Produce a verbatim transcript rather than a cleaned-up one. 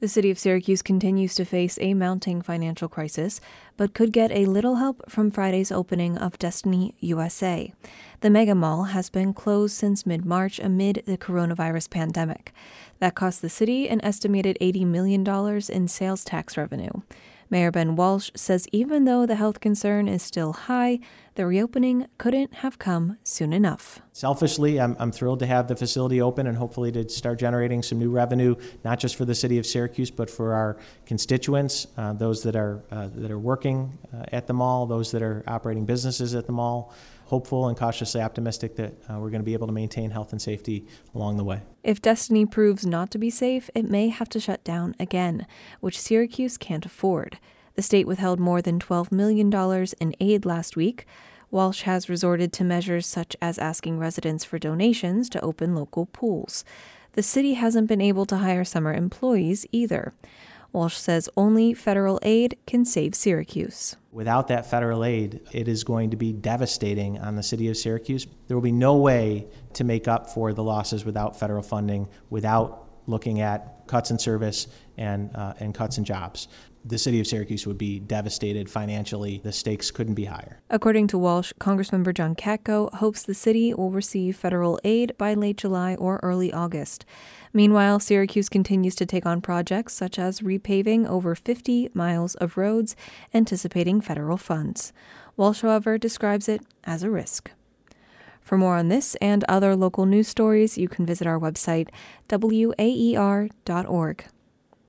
The city of Syracuse continues to face a mounting financial crisis, but could get a little help from Friday's opening of Destiny U S A. The mega mall has been closed since mid-March amid the coronavirus pandemic. That cost the city an estimated eighty million dollars in sales tax revenue. Mayor Ben Walsh says even though the health concern is still high, the reopening couldn't have come soon enough. Selfishly, I'm, I'm thrilled to have the facility open and hopefully to start generating some new revenue, not just for the city of Syracuse, but for our constituents, uh, those that are uh, that are working uh, at the mall, those that are operating businesses at the mall. Hopeful and cautiously optimistic that uh, we're going to be able to maintain health and safety along the way. If Destiny proves not to be safe, it may have to shut down again, which Syracuse can't afford. The state withheld more than twelve million dollars in aid last week. Walsh has resorted to measures such as asking residents for donations to open local pools. The city hasn't been able to hire summer employees either. Walsh says only federal aid can save Syracuse. Without that federal aid, it is going to be devastating on the city of Syracuse. There will be no way to make up for the losses without federal funding, without looking at cuts in service and uh, and cuts in jobs. The city of Syracuse would be devastated financially. The stakes couldn't be higher. According to Walsh, Congressmember John Katko hopes the city will receive federal aid by late July or early August. Meanwhile, Syracuse continues to take on projects such as repaving over fifty miles of roads, anticipating federal funds. Walsh, however, describes it as a risk. For more on this and other local news stories, you can visit our website, W A E R dot org.